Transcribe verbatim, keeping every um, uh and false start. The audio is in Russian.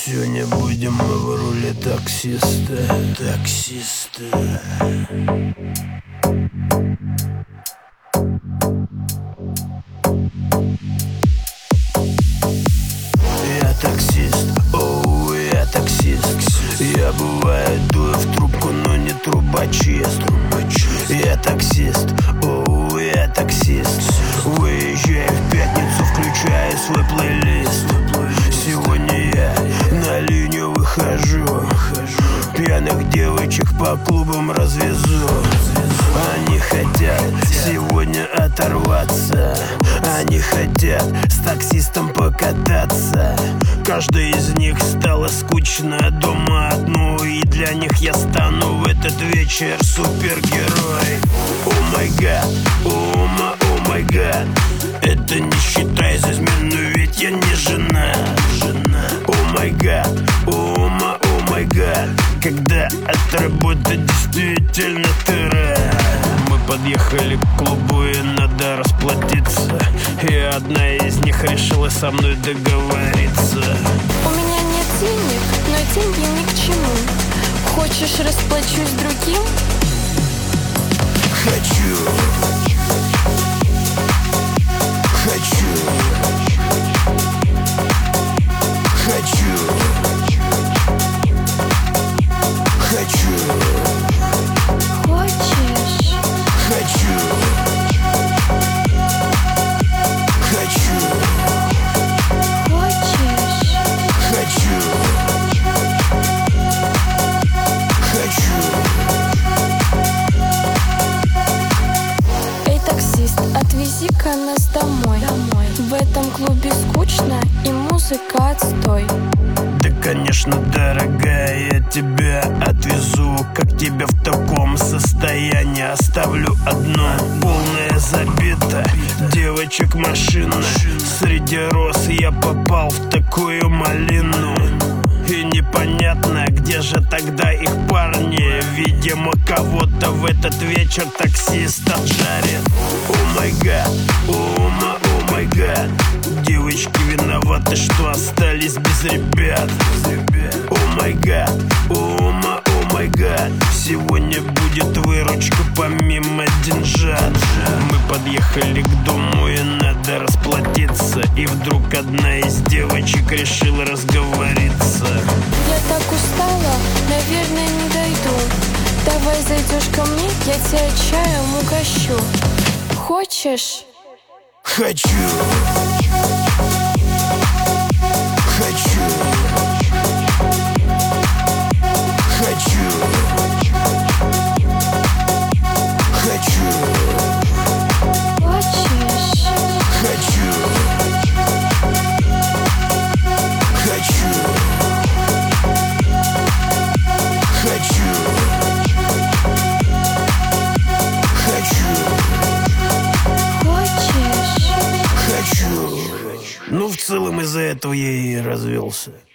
Сегодня будем мы в роли таксиста. Таксиста. Я таксист, оу, я таксист. Я бывает дую в трубку, но не трубочист. Я таксист, оу, я таксист. Выезжаю в пятницу, включаю свой плейлист. Сегодня я на линию выхожу, пьяных девочек по клубам развезу. Они хотят сегодня оторваться, они хотят с таксистом покататься. Каждой из них стало скучно дома одну, и для них я стану в этот вечер супергерой. О май гад, о ма, о май гад. Это не считай за измену, ведь я не жена. О май гад, о ма, о май гад. Когда от работы действительно ты рад. Мы подъехали к клубу и надо расплатиться, и одна из них решила со мной договориться. У меня нет денег, но деньги ни к чему. Хочешь, расплачусь другим? Хочу. Хочу. Хочу. Хочу. Хочешь? Хочу. Хочу. Хочешь? Хочу. Хочу. Эй, таксист, отвези-ка нас домой. Домой. В этом клубе скучно и музыка отстой. Да, конечно, дорогая, я тебя отвезу. Как тебя в таком состоянии оставлю одну? Полная забита, девочек машина. Среди роз я попал в такую малину. И непонятно, где же тогда их парни. Видимо, кого-то в этот вечер таксист отжарит. О май гад, о ма, о май гад. Девочки виноваты, что остались без ребят. О май гад, о ма, о май гад. Сегодня будет выручка помимо деньжат. Мы подъехали к дому и надо расплатиться. И вдруг одна из девочек решила разговориться. Я так устала, наверное, не дойду. Давай зайдешь ко мне, я тебя чаем угощу. Хочешь? Хочу. Хочу. Хочу. Хочу. Хочешь? Хочу. Хочу. Хочу. Хочу. Хочешь? Хочу. Ну, в целом из-за этого я и развелся.